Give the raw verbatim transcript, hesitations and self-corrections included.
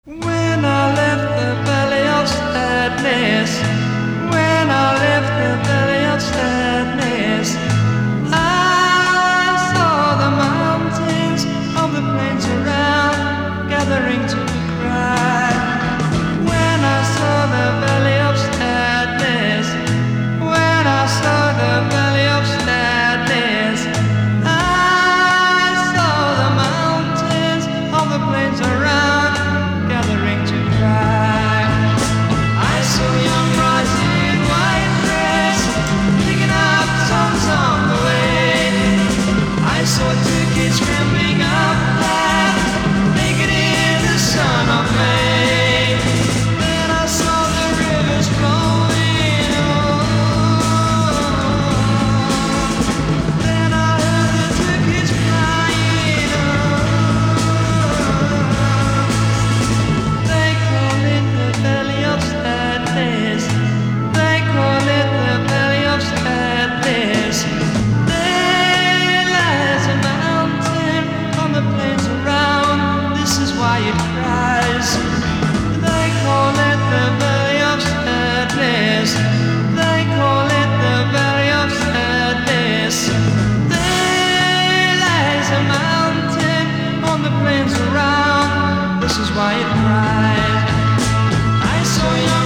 When I left the valley of sadness, when I left the valley of sadness, I saw the mountains of the plains around gathering to cry. When I saw the valley of sadness, when I saw the valley of sadness, I saw the mountains of the plains around gathering to cry. I saw young rising in white dress, picking up songs on the way. I saw two kids scrambling up that, naked in the sun of May. Then I saw the rivers flowing on. Then I heard the two kids crying on. They call it the valley of sadness. They call it the valley of sadness. There lies a mountain on the plains around. This is why it cries. They call it the valley of sadness. They call it the valley of sadness. There lies a mountain on the plains around. This is why it cries. I saw your